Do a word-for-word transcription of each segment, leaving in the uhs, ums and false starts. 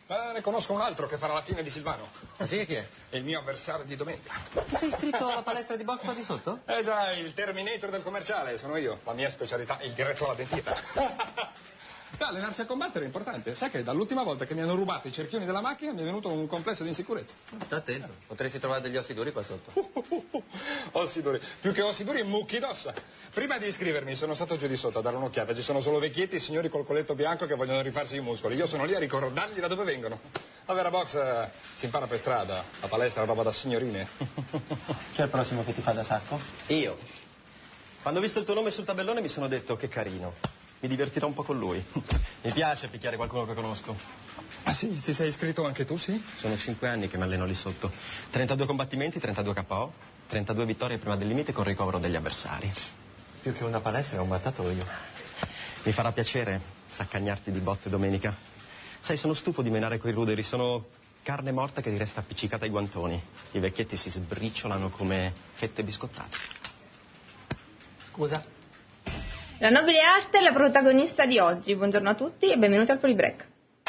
Ma ne conosco un altro che farà la fine di Silvano. Ah sì, chi è? È il mio avversario di domenica. Ti sei iscritto alla palestra di box qua di sotto? Eh già, il Terminator del commerciale, sono io. La mia specialità è il diretto alla dentita. Beh, allenarsi a combattere è importante. Sai che dall'ultima volta che mi hanno rubato i cerchioni della macchina mi è venuto un complesso di insicurezza. Sta attento, potresti trovare degli ossi duri qua sotto. Uh, uh, uh, uh. Ossi duri, più che ossi duri, mucchi d'ossa. Prima di iscrivermi sono stato giù di sotto a dare un'occhiata. Ci sono solo vecchietti, signori col colletto bianco che vogliono rifarsi i muscoli. Io sono lì a ricordargli da dove vengono. La vera box eh, si impara per strada, la palestra è roba da signorine. Chi è il prossimo che ti fa da sacco? Io. Quando ho visto il tuo nome sul tabellone mi sono detto che carino. Mi divertirò un po' con lui. Mi piace picchiare qualcuno che conosco. Ah sì? Ti sei iscritto anche tu, sì? Sono cinque anni che mi alleno lì sotto. trentadue combattimenti, trentadue K O, trentadue vittorie prima del limite con ricovero degli avversari. Più che una palestra è un mattatoio. Mi farà piacere saccagnarti di botte domenica. Sai, sono stufo di menare quei ruderi, sono carne morta che ti resta appiccicata ai guantoni. I vecchietti si sbriciolano come fette biscottate. Scusa? La nobile arte è la protagonista di oggi. Buongiorno a tutti e benvenuti al Polybreak.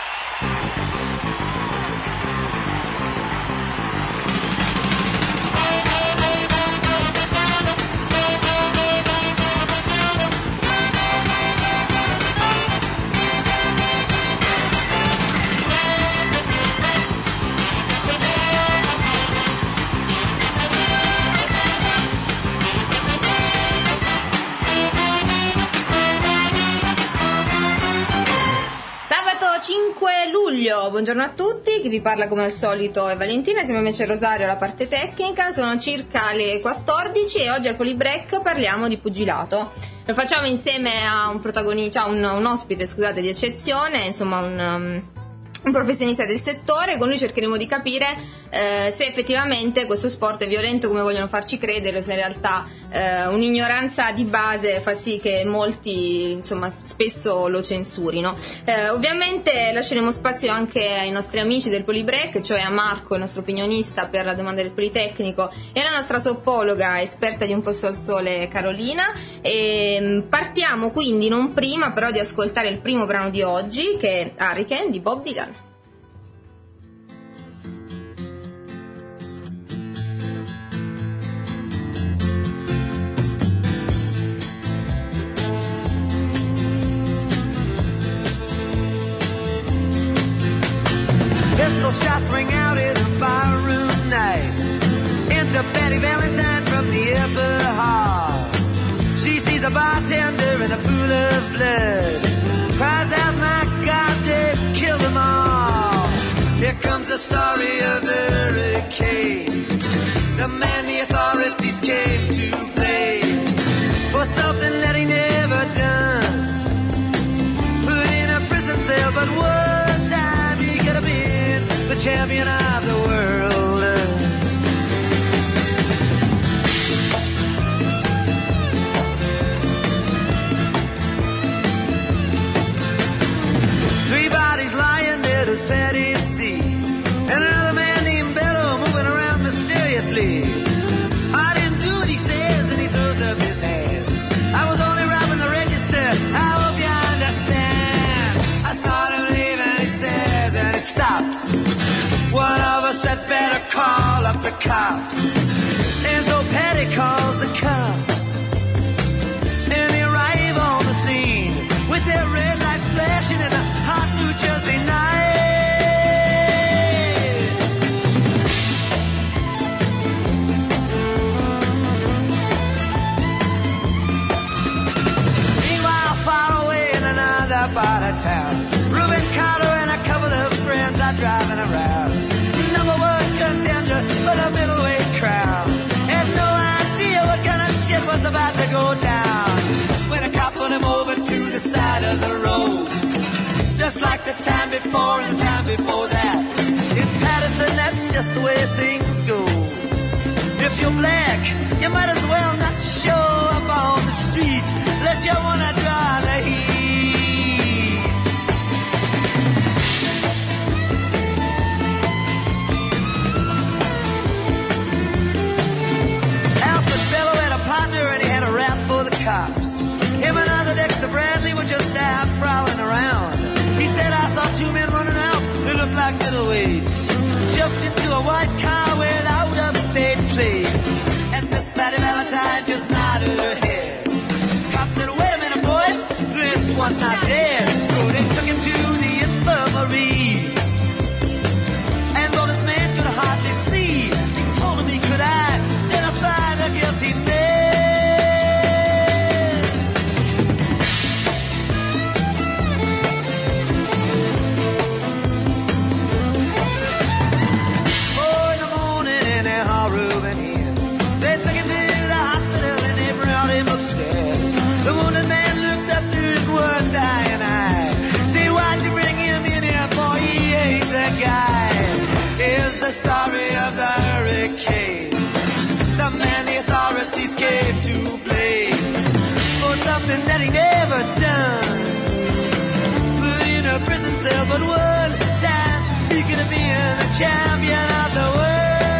cinque luglio, buongiorno a tutti, chi vi parla come al solito è Valentina, insieme a me c'è Rosario alla parte tecnica, sono circa le quattordici e oggi al Polybreak parliamo di pugilato. Lo facciamo insieme a un protagonista, un, un ospite, scusate, di eccezione, insomma un... Um, un professionista del settore. Con lui cercheremo di capire eh, se effettivamente questo sport è violento come vogliono farci credere, o se in realtà eh, un'ignoranza di base fa sì che molti, insomma, spesso lo censurino. Eh, ovviamente lasceremo spazio anche ai nostri amici del Polybreak, cioè a Marco, il nostro opinionista per la domanda del Politecnico, e alla nostra soppologa esperta di Un posto al sole, Carolina. E partiamo quindi non prima però di ascoltare il primo brano di oggi, che è Hurricane di Bob Dylan. Pistol shots ring out in a barroom night. Enter Betty Valentine from the upper hall. She sees a bartender in a pool of blood. Cries out, my God, they've killed them all. Here comes the story of the hurricane. The man the authorities came to blame for something that he never done. Put in a prison cell, but one time he could have been the champion of the world. Three bodies lying dead as Patty C. And another man named Bello moving around mysteriously. I didn't do what he says, and he throws up his hands. I was only robbing the register, I hope you understand. I saw him leave and he says, and he stops. One of us had better call up the cops. And so Patty calls the cops. And they arrive on the scene with their red lights flashing in a hot New Jersey night. Meanwhile, far away in another part of town, Reuben Carter and a couple of friends are driving around. Number one contender for the middleweight crown. Had no idea what kind of shit was about to go down. When a cop put him over to the side of the road, just like the time before and the time before that. In Patterson, that's just the way things go. If you're black, you might as well not show up on the street unless you wanna draw the heat. Alfred Bello had a partner and he had a rap for the cops. Him and other Dexter Bradley were just out prowling around. He said, I saw two men running out. They looked like like middleweights. Jumped into a white car with out-of-state plates. And Miss Patty Valentine just nodded her head. Cop said, wait a minute, boys, this one's not dead. So they took him to the infirmary. And though this man could hardly see, he told him he could identify the guilty man. Oh, in the morning in a Harubin Inn, they took him to the hospital and they brought him upstairs. The wounded man looks up to his one dying eye. Say, why'd you bring him in here, boy? He ain't the guy. Here's the story of the hurricane. The man the authorities came to blame for something that he never done. Put in a prison cell but one time, he could have been the champion of the world.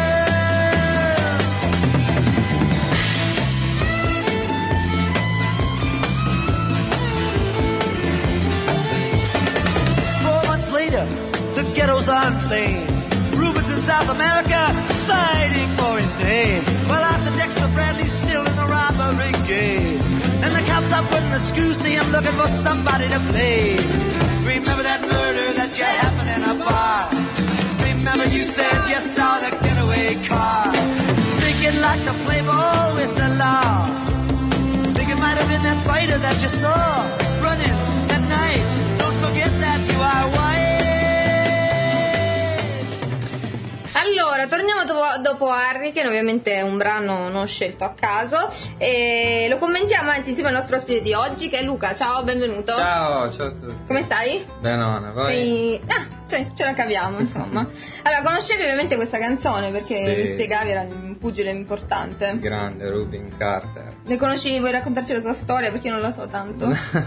Four months later, the ghettos are inflamed. Rubens in South America fighting for his name. Well, after Dexter Bradley's still in the robbery game. And the cops are putting the screws to him looking for somebody to blame. Remember that murder that you happened in a bar? Remember you said you saw the getaway car. Think you'd like to play ball with the law. Think it might have been that fighter that you saw running that night. Don't forget that you are white. Allora, torniamo dopo, dopo Hurricane, ovviamente è un brano non scelto a caso, e lo commentiamo anzi insieme al nostro ospite di oggi che è Luca. Ciao, benvenuto. Ciao, ciao a tutti. Come stai? Benone, voi? Sei... Ah, cioè, ce la caviamo, insomma. Allora, conoscevi ovviamente questa canzone perché Sì. mi spiegavi, era un pugile importante. Grande, Rubin Carter. Ne conosci, vuoi raccontarci la sua storia? Perché io non la so tanto.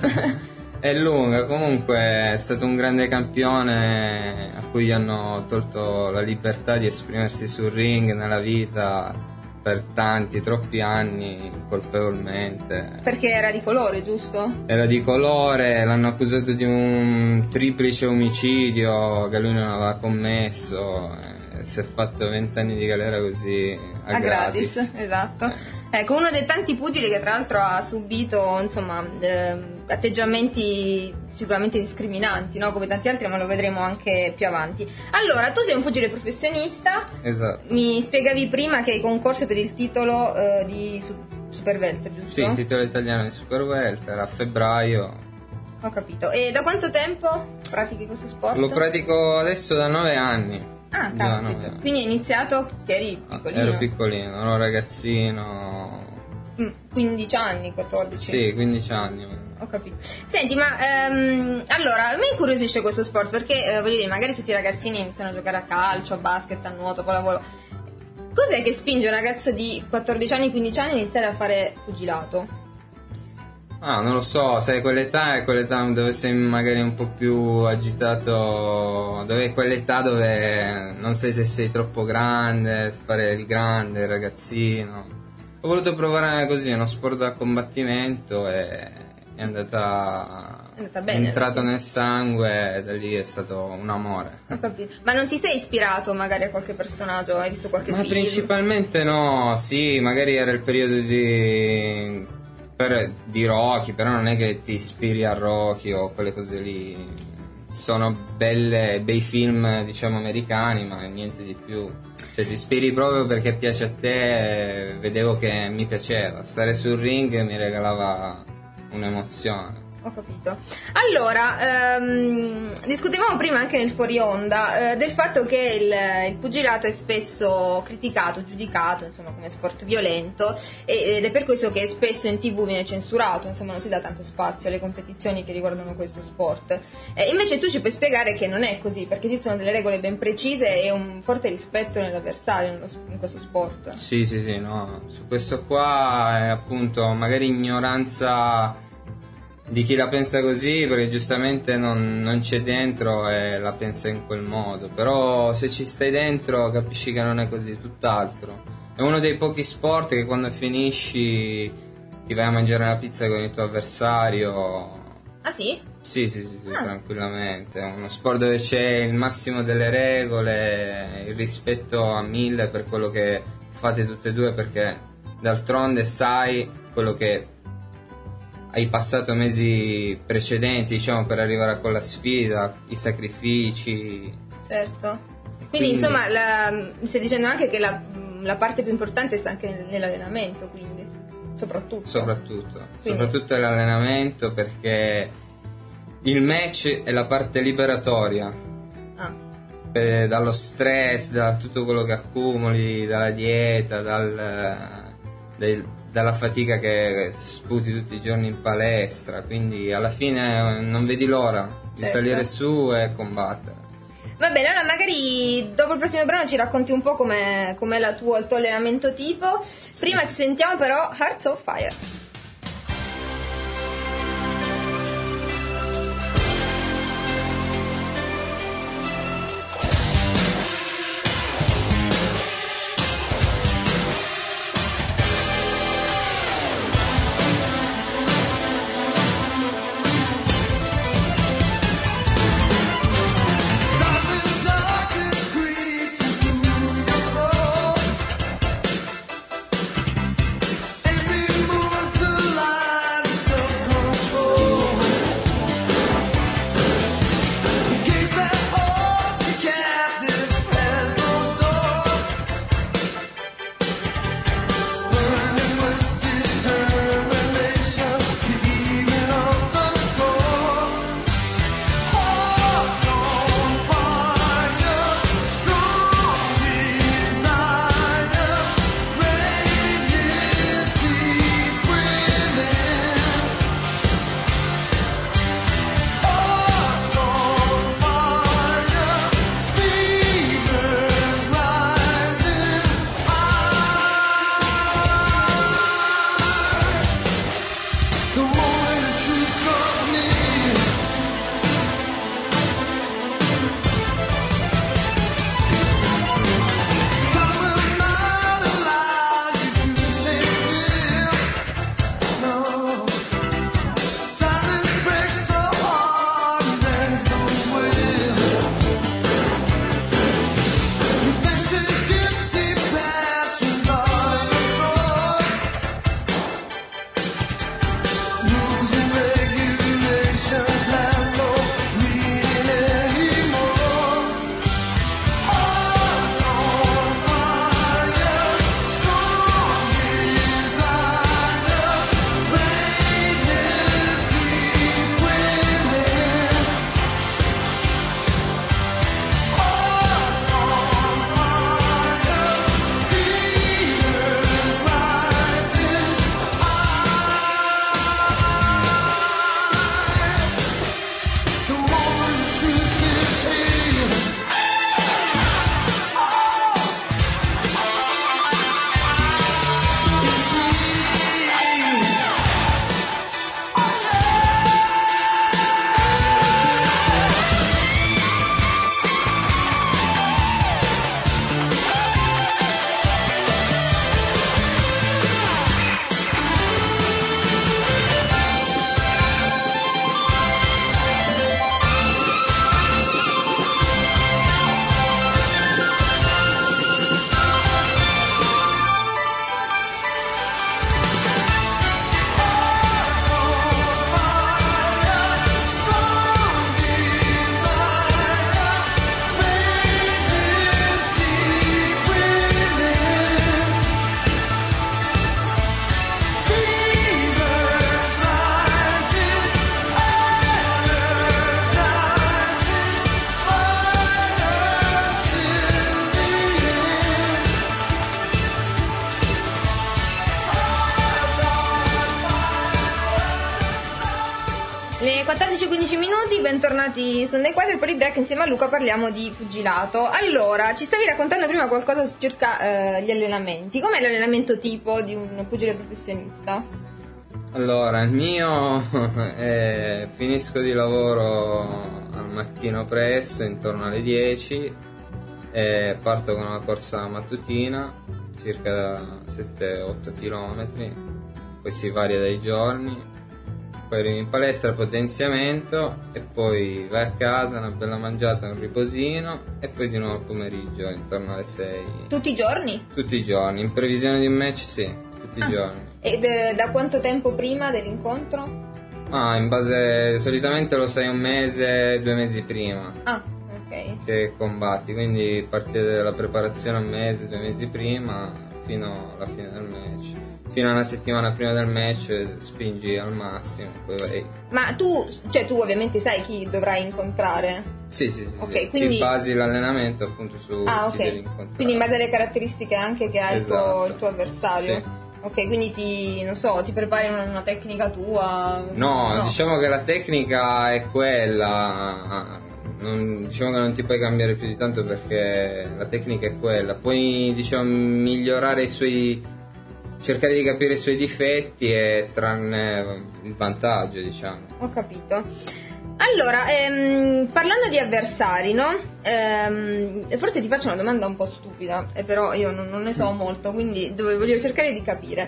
È lunga, comunque è stato un grande campione a cui hanno tolto la libertà di esprimersi sul ring nella vita per tanti, troppi anni, colpevolmente. Perché era di colore, giusto? Era di colore, l'hanno accusato di un triplice omicidio che lui non aveva commesso, e si è fatto vent'anni di galera così a, A gratis, gratis. esatto. Eh. Ecco, uno dei tanti pugili che tra l'altro ha subito, insomma, eh, atteggiamenti sicuramente discriminanti, no? Come tanti altri, ma lo vedremo anche più avanti. Allora, tu sei un pugile professionista. Esatto. Mi spiegavi prima che hai concorso per il titolo eh, di su- Super Welter, giusto? Sì, il titolo italiano di Super Welter a febbraio. Ho capito. E da quanto tempo pratichi questo sport? Lo pratico adesso da nove anni. Ah, Già caspita. nove anni. Quindi hai iniziato che eri Ah, piccolino. ero piccolino, ero ragazzino. Mm, quindici anni, quattordici. Sì, quindici anni. Ho capito. Senti, ma ehm, allora, mi incuriosisce questo sport perché, eh, voglio dire, magari tutti i ragazzini iniziano a giocare a calcio, a basket, a nuoto, pallavolo. Cos'è che spinge un ragazzo di quattordici anni, quindici anni a iniziare a fare pugilato? Ah, non lo so, sai, quell'età è quell'età dove sei magari un po' più agitato, dove è quell'età dove non sai se sei troppo grande, fare il grande, il ragazzino. Ho voluto provare così, uno sport da combattimento e è andata, È andata bene, è entrato sì. nel sangue e da lì è stato un amore. Ho capito. Ma non ti sei ispirato magari a qualche personaggio? Hai visto qualche Ma film? principalmente no, sì, magari era il periodo di, per, di Rocky, però non è che ti ispiri a Rocky o quelle cose lì. Sono belle, bei film, diciamo, americani, ma niente di più. Cioè ti ispiri proprio perché piace a te, e vedevo che mi piaceva. Stare sul ring mi regalava un'emozione. Ho capito. Allora, ehm, discutevamo prima anche nel fuori onda eh, del fatto che il, il pugilato è spesso criticato, giudicato, insomma, come sport violento, e, ed è per questo che spesso in tivù viene censurato, insomma, non si dà tanto spazio alle competizioni che riguardano questo sport. Eh, invece tu ci puoi spiegare che non è così, perché esistono delle regole ben precise e un forte rispetto nell'avversario nello, in questo sport. Sì, sì, sì, no. Su questo qua è appunto magari ignoranza di chi la pensa così, perché giustamente non, non c'è dentro e la pensa in quel modo, però se ci stai dentro capisci che non è così, tutt'altro. È uno dei pochi sport che quando finisci ti vai a mangiare la pizza con il tuo avversario. Ah sì? Sì, sì, sì, sì, Ah. tranquillamente. È uno sport dove c'è il massimo delle regole, il rispetto a mille per quello che fate tutte e due, perché d'altronde sai quello che hai passato mesi precedenti, diciamo, per arrivare a quella sfida, i sacrifici. Certo. Quindi, Quindi- insomma, la, mi stai dicendo anche che la, la parte più importante sta anche nel- nell'allenamento, quindi, soprattutto. Soprattutto, Quindi- soprattutto l'allenamento, perché il match è la parte liberatoria. Ah, Eh, dallo stress, da tutto quello che accumuli, dalla dieta, dal, del- dalla fatica che sputi tutti i giorni in palestra, quindi alla fine non vedi l'ora di Certo. salire su e combattere. va bene, allora magari dopo il prossimo brano ci racconti un po' com'è, com'è la tua, il tuo allenamento tipo. Prima ci sentiamo però Hearts of Fire. Something darkness creeps into your soul, and removes the lines of control. Gate that holds you captive has no doors, burning with determination to even up the score. Hearts on fire, strong desire, rages deep within. Hearts on fire, fevers rising high. The moment the truth draws near, time will not allow you to stay still. No, silence breaks the heart and bends the will. Repentant, guilty passions are destroyed. Rules and regulations have no meaning anymore. Hearts on fire, strong desire, rages deep within. Hearts on fire, fevers rising high. The moment the truth is here. It's here. Hearts on fire, strong desire, rages deep within. Fevers rising, air's rising, fire till the end. Le quattordici e quindici minuti, bentornati su Nei Quadri, il Polybreak, insieme a Luca parliamo di pugilato. Allora, ci stavi raccontando prima qualcosa su circa eh, gli allenamenti. Com'è l'allenamento tipo di un pugile professionista? Allora, il mio è, finisco di lavoro al mattino presto, intorno alle dieci, e parto con una corsa mattutina, circa sette otto chilometri, poi si varia dai giorni, poi poi arrivi in palestra, potenziamento e poi vai a casa, una bella mangiata, un riposino e poi di nuovo al pomeriggio intorno alle sei. Tutti i giorni? Tutti i giorni, in previsione di un match sì, tutti Ah. i giorni. E de- da quanto tempo prima dell'incontro? Ah, in base, solitamente lo sai un mese, due mesi prima Ah, ok. che combatti, quindi partire dalla preparazione un mese, due mesi prima fino alla fine del match. Fino a una settimana prima del match spingi al massimo, poi vai. Ma tu, cioè tu ovviamente sai chi dovrai incontrare? Sì, sì, sì, Ok, sì. quindi- Ti basi l'allenamento appunto su Ah, chi devi ok. incontrare. Quindi in base alle caratteristiche anche che ha il, tuo, Esatto. il tuo avversario? Sì. Ok, quindi ti, non so, ti prepari una, una tecnica tua? No, diciamo che la tecnica è quella, non, diciamo che non ti puoi cambiare più di tanto perché la tecnica è quella, puoi diciamo migliorare i suoi, cercare di capire i suoi difetti e trarne il vantaggio, diciamo. Ho capito. Allora, ehm, parlando di avversari, no? Ehm, forse ti faccio una domanda un po' stupida, eh, però io non, non ne so molto, quindi dove voglio cercare di capire.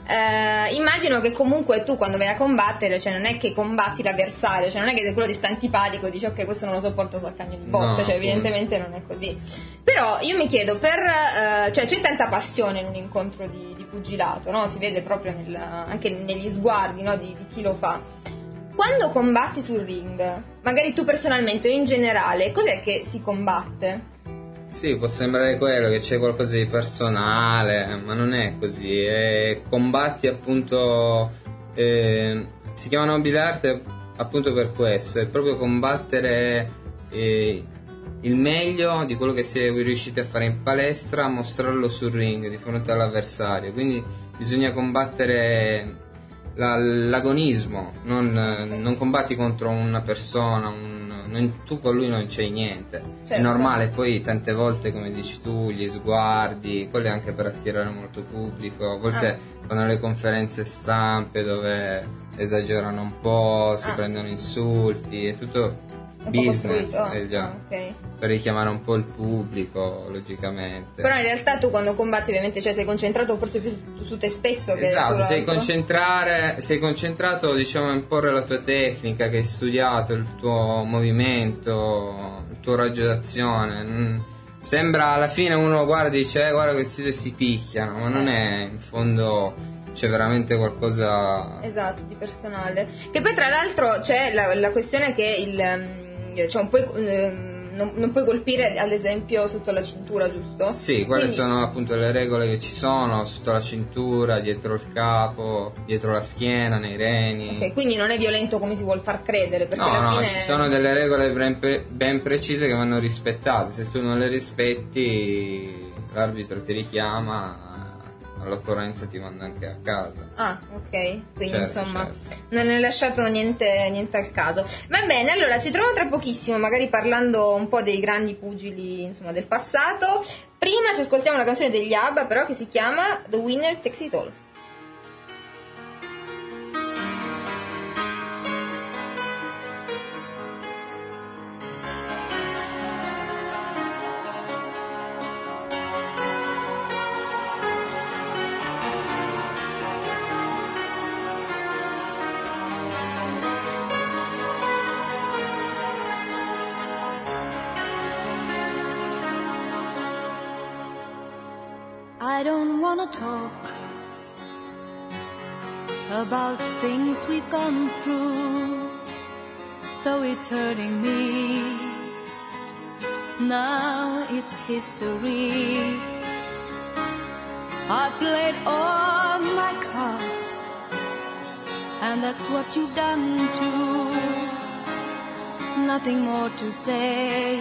Eh, immagino che comunque tu quando vai a combattere, cioè non è che combatti l'avversario, cioè non è che se quello ti sta antipatico dici ok questo non lo sopporto, so al cagno di botte, No, cioè evidentemente non è così. Però io mi chiedo, per, eh, cioè c'è tanta passione in un incontro di, di pugilato, no? Si vede proprio nel, anche negli sguardi, no? di, di chi lo fa. Quando combatti sul ring, magari tu personalmente o in generale, cos'è che si combatte? Sì, può sembrare quello, che c'è qualcosa di personale, ma non è così. È combatti appunto, eh, si chiama nobile arte appunto per questo, è proprio combattere eh, il meglio di quello che siete riusciti a fare in palestra, mostrarlo sul ring di fronte all'avversario. Quindi bisogna combattere la, l'agonismo, non, non combatti contro una persona, un, non, tu con lui non c'hai niente. Certo. È normale, poi tante volte come dici tu, gli sguardi, quello è anche per attirare molto pubblico, a volte Ah. fanno le conferenze stampe dove esagerano un po', si Ah. prendono insulti, è tutto È un po' business, costruito? eh già, Ah, ok. per richiamare un po' il pubblico, logicamente. Però in realtà tu quando combatti ovviamente cioè, sei concentrato forse più su, su te stesso che Esatto, sei, sull'altro. concentrare, sei concentrato diciamo a imporre la tua tecnica, che hai studiato, il tuo movimento, il tuo raggio d'azione. Mm, sembra alla fine uno guarda e dice eh, guarda questi due si picchiano, ma non è, in fondo c'è veramente qualcosa. Esatto, di personale. Che poi tra l'altro c'è la, la questione che il ehm, cioè non puoi, ehm, non, non puoi colpire ad esempio sotto la cintura, giusto? Sì, quelle Quindi- sono appunto le regole che ci sono, sotto la cintura, dietro il capo, dietro la schiena, nei reni. Ok, quindi non è violento come si vuol far credere, perché No, alla no, fine ci sono delle regole ben, pre- ben precise che vanno rispettate. Se tu non le rispetti, l'arbitro ti richiama, all'occorrenza ti manda anche a casa. Ah, ok, quindi Certo, insomma certo. non è lasciato niente, niente al caso. Va bene, allora ci troviamo tra pochissimo, magari parlando un po' dei grandi pugili insomma del passato. Prima ci ascoltiamo una canzone degli ABBA però che si chiama The Winner Takes It All. I don't wanna talk about things we've gone through, though it's hurting me. Now it's history. I played all my cards, and that's what you've done too. Nothing more to say,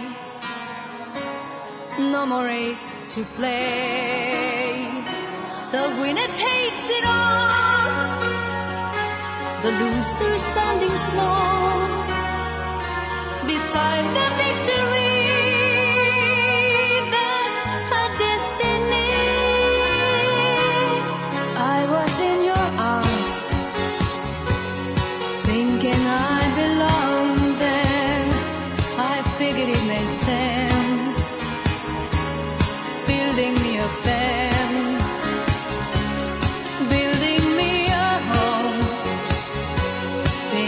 no more race to play. The winner takes it all, the loser standing small beside the victory. That's her destiny. I was in your arms, thinking I belonged there. I figured it made sense, building me a fence, building me a home,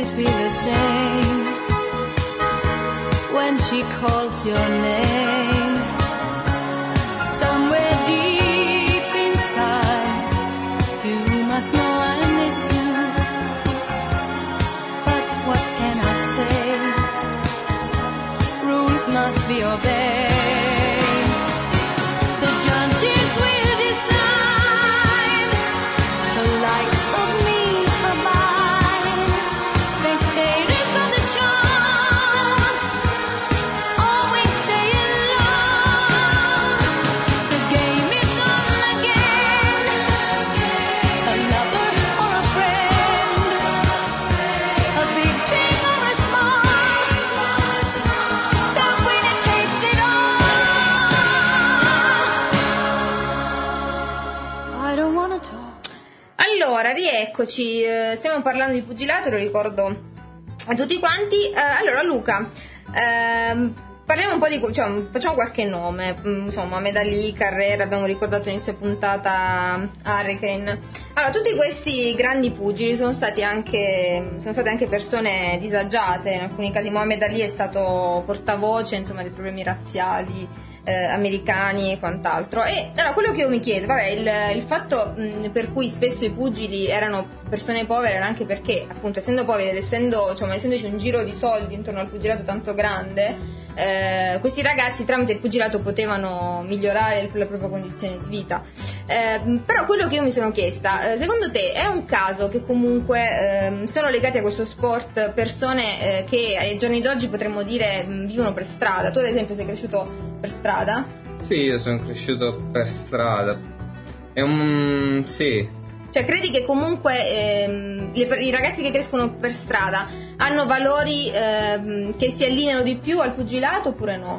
it feel the same when she calls your name? Somewhere deep inside, you must know I miss you. But what can I say? Rules must be obeyed. The judges will decide the likes of me or mine. Spectators of the show always stay alone. The game is on again. A lover or a friend, a big thing or a small, the winner takes it all. I don't wanna talk. Allora, rieccoci, eh, stiamo parlando di pugilato, lo ricordo a tutti quanti. Eh, allora, Luca, ehm, parliamo un po' di, cioè, facciamo qualche nome, mm, insomma, Mohamed Ali, Carrera, abbiamo ricordato inizio puntata Hurricane. Allora, tutti questi grandi pugili sono stati anche, sono state anche persone disagiate, in alcuni casi Mohamed Ali è stato portavoce, insomma, dei problemi razziali Eh, americani e quant'altro. E allora quello che io mi chiedo, vabbè, il, il fatto mh, per cui spesso i pugili erano persone povere era anche perché, appunto, essendo poveri ed essendo, diciamo, essendoci un giro di soldi intorno al pugilato tanto grande, eh, questi ragazzi tramite il pugilato potevano migliorare la propria condizione di vita. Eh, però quello che io mi sono chiesta, eh, secondo te è un caso che comunque eh, sono legati a questo sport persone eh, che ai giorni d'oggi potremmo dire mh, vivono per strada? Tu ad esempio sei cresciuto per strada? Sì, io sono cresciuto per strada. È un... sì. Cioè, credi che comunque ehm, le- i ragazzi che crescono per strada hanno valori ehm, che si allineano di più al pugilato oppure no?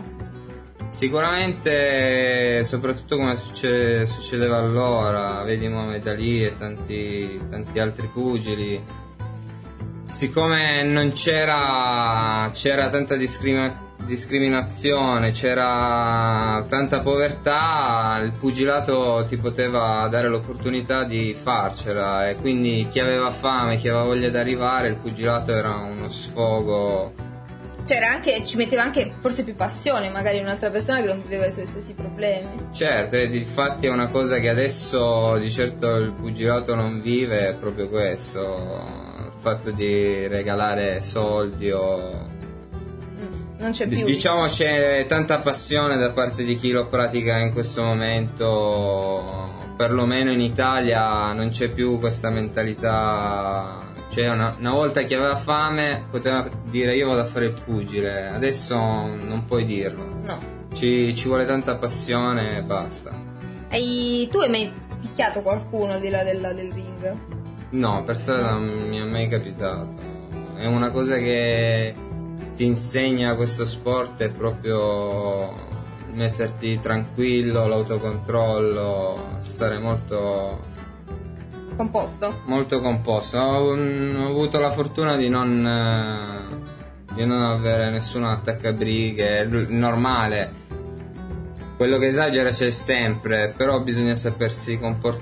Sicuramente, soprattutto come succe- succedeva allora, vedi Mohamed Ali e tanti, tanti altri pugili, siccome non c'era, c'era tanta discriminazione, discriminazione, c'era tanta povertà, il pugilato ti poteva dare l'opportunità di farcela, e quindi chi aveva fame, chi aveva voglia di arrivare, il pugilato era uno sfogo. C'era anche, ci metteva anche forse più passione magari un'altra persona che non viveva i suoi stessi problemi. Certo, e infatti è una cosa che adesso di certo il pugilato non vive, è proprio questo, il fatto di regalare soldi o... Non c'è più. Diciamo c'è tanta passione da parte di chi lo pratica in questo momento, perlomeno in Italia non c'è più questa mentalità. Cioè una, una volta chi aveva fame poteva dire io vado a fare il pugile, adesso non puoi dirlo. No. Ci, ci vuole tanta passione e basta. Hai, tu hai mai picchiato qualcuno al di là della, del ring? No, per strada non mi è mai capitato. È una cosa che ti insegna questo sport, è proprio metterti tranquillo, l'autocontrollo, stare molto composto. Molto composto. Ho, ho avuto la fortuna di non eh, di non avere nessun attaccabrighe, normale. Quello che esagera c'è sempre, però bisogna sapersi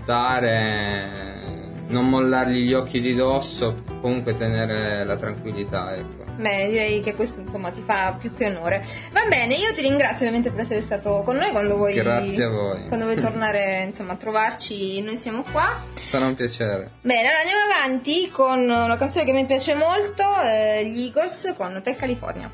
comportare, non mollargli gli occhi di dosso, comunque tenere la tranquillità, ecco. Bene, direi che questo insomma ti fa più che onore. Va bene, io ti ringrazio ovviamente per essere stato con noi. Quando vuoi, grazie a voi. Quando vuoi tornare insomma a trovarci, noi siamo qua. Sarà un piacere. Bene, allora andiamo avanti con una canzone che mi piace molto, eh, gli Eagles con Hotel California.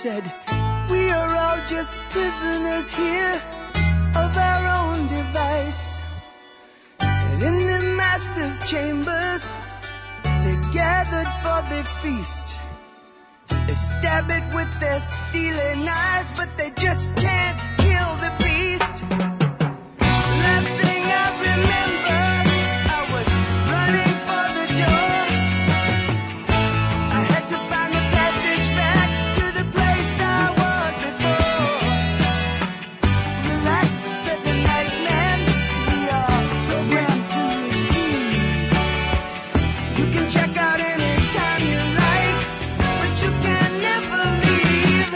said, we are all just prisoners here of our own device. And in the master's chambers, they're gathered for the feast. They stab it with their steely knives, but they just can't kill the beast. Last thing I remember, I was running for the door. I had to find the passage back to the place I was before. Relax, said the night man, we are programmed to receive. You can check out anytime you like, but you can never leave.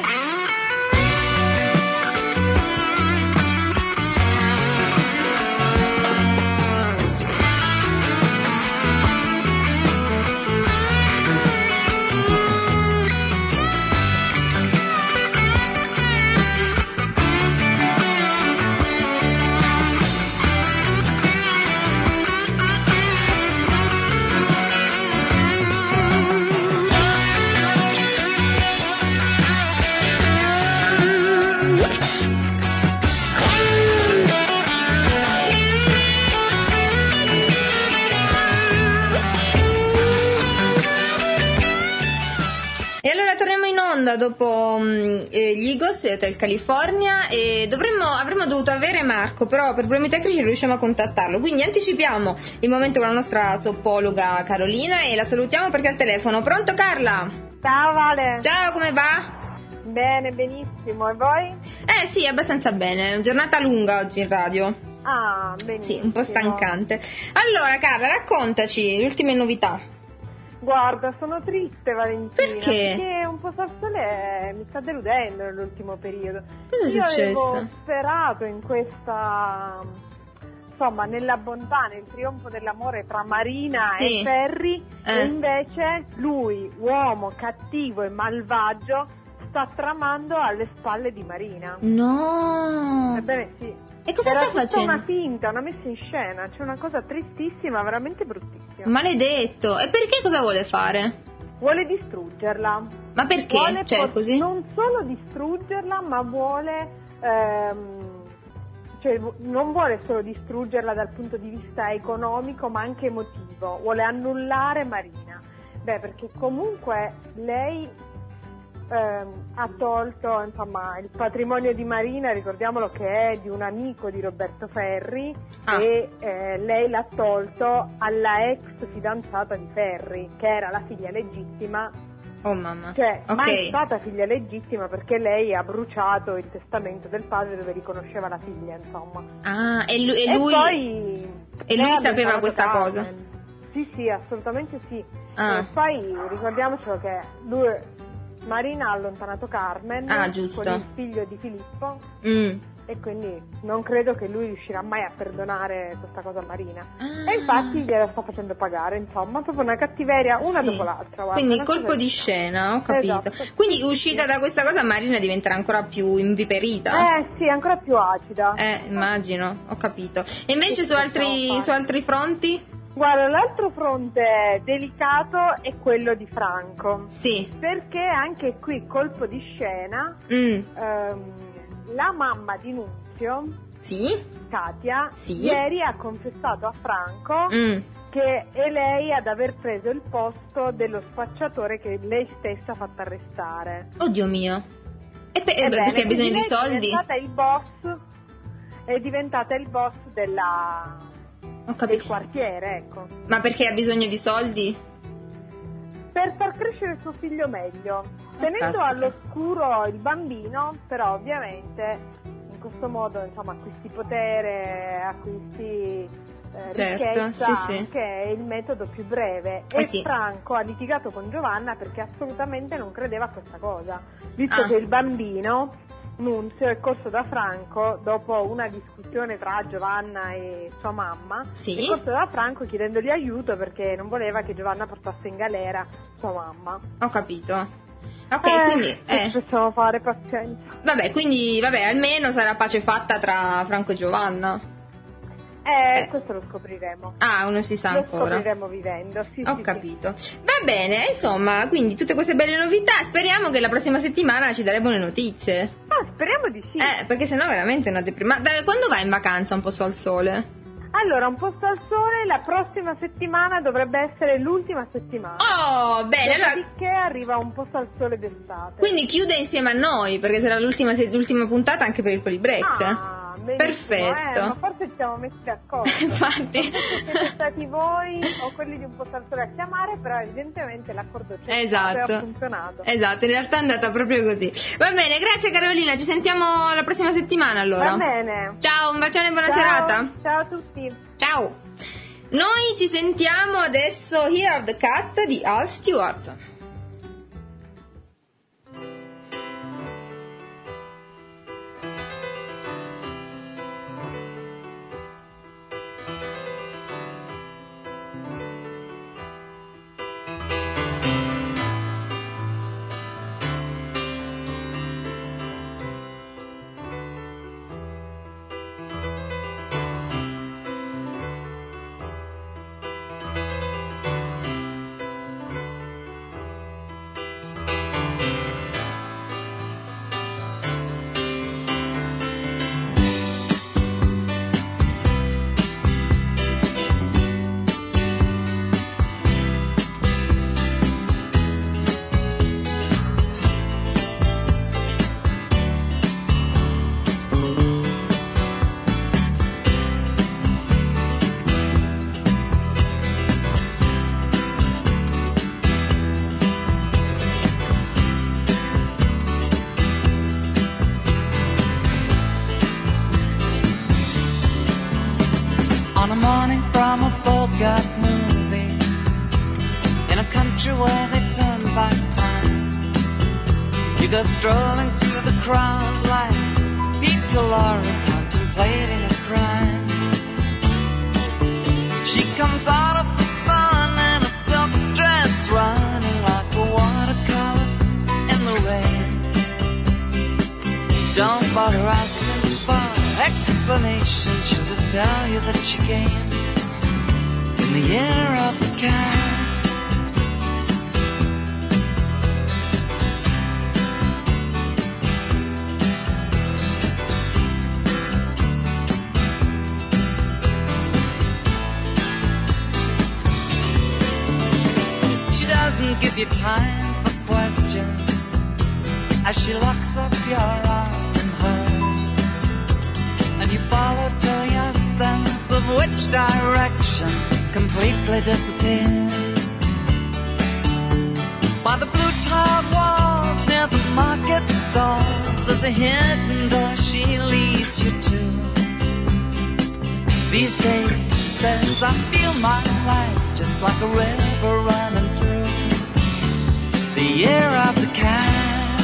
E allora torniamo in onda dopo mh, eh, gli Eagles e Hotel California e dovremmo, avremmo dovuto avere Marco, però per problemi tecnici non riusciamo a contattarlo, quindi anticipiamo il momento con la nostra soppologa Carolina e la salutiamo perché è al telefono. Pronto Carla? Ciao Vale. Ciao, come va? Bene, benissimo. E voi? Eh sì, abbastanza bene, giornata lunga oggi in radio. Ah, benissimo. Sì, un po' stancante. Allora Carla, raccontaci le ultime novità. Guarda, sono triste Valentina. Perché? Perché un po' Sole mi sta deludendo nell'ultimo periodo. Cosa è Io successo? avevo sperato in questa, insomma, nella bontà, nel trionfo dell'amore tra Marina Sì. e Ferri, Eh. e invece lui, uomo cattivo e malvagio, sta tramando alle spalle di Marina. No. Ebbene sì. E cosa Era sta tutta facendo? una finta, una messa in scena, c'è una cosa tristissima, veramente bruttissima. Maledetto. E perché cosa vuole fare? Vuole distruggerla. Ma perché? Vuole Cioè, por- così? Non solo distruggerla, ma vuole... ehm, cioè, vu- non vuole solo distruggerla dal punto di vista economico, ma anche emotivo. Vuole annullare Marina. Beh, perché comunque lei... ehm, ha tolto, insomma, il patrimonio di Marina, ricordiamolo che è di un amico di Roberto Ferri, Ah. e eh, lei l'ha tolto alla ex fidanzata di Ferri, che era la figlia legittima, Oh mamma. cioè Ok. mai stata figlia legittima perché lei ha bruciato il testamento del padre dove riconosceva la figlia, insomma. Ah, e lui... E E lui... poi e lei lui ha sapeva allontanato questa cosa? Carmen. Sì, sì, assolutamente sì. Ah. E poi ricordiamocelo che lui, Marina ha allontanato Carmen Ah, giusto. con il figlio di Filippo, Mm. e quindi non credo che lui riuscirà mai a perdonare questa cosa a Marina. Ah. E infatti gliela sta facendo pagare, insomma, proprio una cattiveria una Sì. dopo l'altra. Guarda, Quindi una cosa- colpo di scena, ho capito. Esatto. Quindi uscita da questa cosa Marina diventerà ancora più inviperita. Eh sì, ancora più acida. Eh, immagino, ho capito. E invece Che su altri, possiamo fare? su altri fronti? Guarda, l'altro fronte delicato è quello di Franco, Sì. perché anche qui colpo di scena, Mm. ehm, la mamma di Nunzio, Sì? Katia, Sì. ieri ha confessato a Franco Mm. che è lei ad aver preso il posto dello spacciatore che lei stessa ha fatto arrestare. Oddio mio. E pe- eh, Ebbene, perché ha bisogno quindi di lei soldi? È diventata il boss, è diventata il boss della, Ho del capito. quartiere, ecco. Ma perché ha bisogno di soldi? Per far crescere il suo figlio meglio, tenendo caspita. all'oscuro il bambino, però ovviamente in questo modo, insomma, acquisti potere, acquisti eh, Certo, ricchezza, sì, sì. che è il metodo più breve. Eh e sì. Franco ha litigato con Giovanna perché assolutamente non credeva a questa cosa, visto Ah. che il bambino Nunzio è corso da Franco dopo una discussione tra Giovanna e sua mamma. Sì. È corso da Franco chiedendogli aiuto perché non voleva che Giovanna portasse in galera sua mamma. Ho capito. Ok, Eh, quindi... che Eh. possiamo fare, pazienza. Vabbè, quindi, vabbè, almeno sarà pace fatta tra Franco e Giovanna. Eh, Eh. questo lo scopriremo. Ah, non si sa Lo ancora. scopriremo vivendo, sì, Ho sì, capito. Va bene, insomma, quindi tutte queste belle novità. Speriamo che la prossima settimana ci daremo le notizie. sì. Ah, speriamo di sì. Eh, perché sennò veramente è una deprima. Da quando vai in vacanza un posto al sole? Allora, un posto al sole, la prossima settimana dovrebbe essere l'ultima settimana. Oh, bene, allora. Dopodiché arriva un posto al sole d'estate. Quindi chiude insieme a noi, perché sarà l'ultima, se- l'ultima puntata anche per il polybreak. Ah, benissimo, Perfetto. eh, ma forse ci siamo messi d'accordo. Infatti. Non so se siete stati voi o quelli di un posto al sole a chiamare, però evidentemente l'accordo c'è Esatto. stato e ha funzionato. Esatto, in realtà è andata proprio così. Va bene, grazie Carolina, ci sentiamo la prossima settimana allora. Va bene. Ciao, un bacione e buona Ciao. serata. Ciao a tutti. Ciao. Noi ci sentiamo adesso Here of the Cat di Al Stewart. On a morning from a Bogart movie, in a country where they turn back time, you go strolling through the crowd like Peter Lorre contemplating a crime. She comes out of the sun in a silk dress, running like a watercolor in the rain. Don't bother asking for explanation, she'll just tell you that she came in the year of the cat. She doesn't give you time for questions as she locks up your arm in hers, and you follow till your sense of which direction completely disappears. By the blue tiled walls near the market stalls, there's a hidden door she leads you to. These days, she says, I feel my life just like a river running through the year of the cat.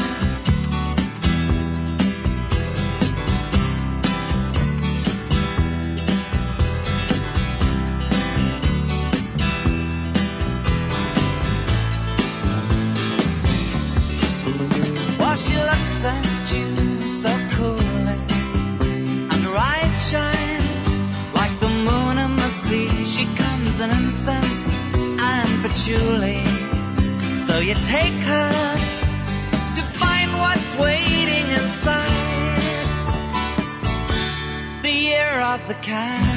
While she looks at you so coolly, and her eyes shine like the moon and the sea. She comes in incense and patchouli, so you take her to find what's waiting inside the year of the cat.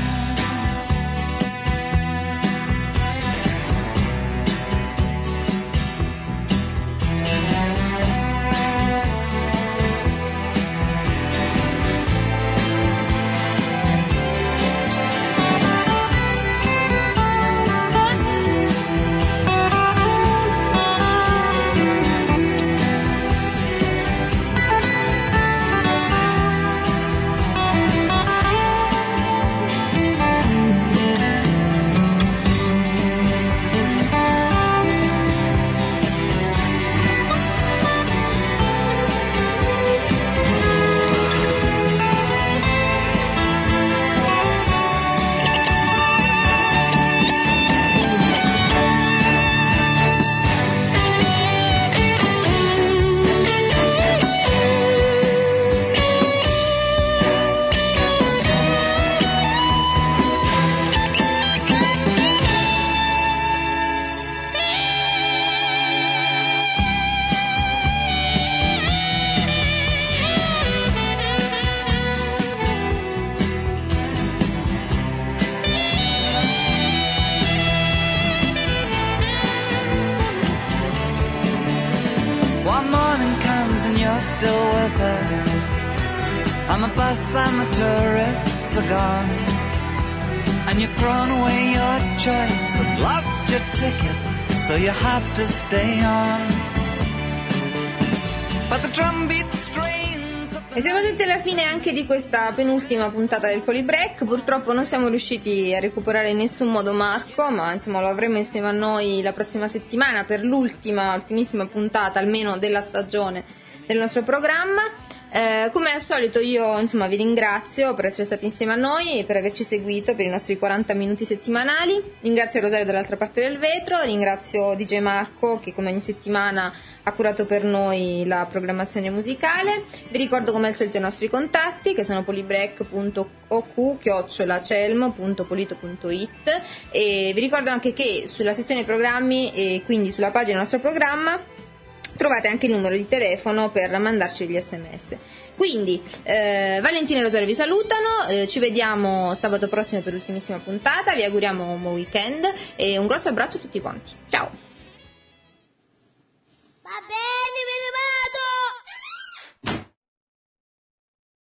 and the bus and the tourists are gone, and you've thrown away your choice and lost your ticket, so you have to stay on. But the drum beat strains of the... E siamo giunti alla fine anche di questa penultima puntata del Colibreak. Purtroppo non siamo riusciti a recuperare in nessun modo Marco, ma insomma lo avremo insieme a noi la prossima settimana per l'ultima, ultimissima puntata almeno della stagione del nostro programma. Eh, come al solito io insomma vi ringrazio per essere stati insieme a noi e per averci seguito per i nostri quaranta minuti settimanali. Ringrazio Rosario dall'altra parte del vetro, ringrazio D J Marco che come ogni settimana ha curato per noi la programmazione musicale. Vi ricordo come al solito i nostri contatti che sono polybreak punto o cu chiocciola celmo punto polito punto it, e vi ricordo anche che sulla sezione programmi e quindi sulla pagina del nostro programma trovate anche il numero di telefono per mandarci gli sms. Quindi eh, Valentina e Rosario vi salutano, eh, ci vediamo sabato prossimo per l'ultimissima puntata, vi auguriamo un buon weekend e un grosso abbraccio a tutti quanti. Ciao!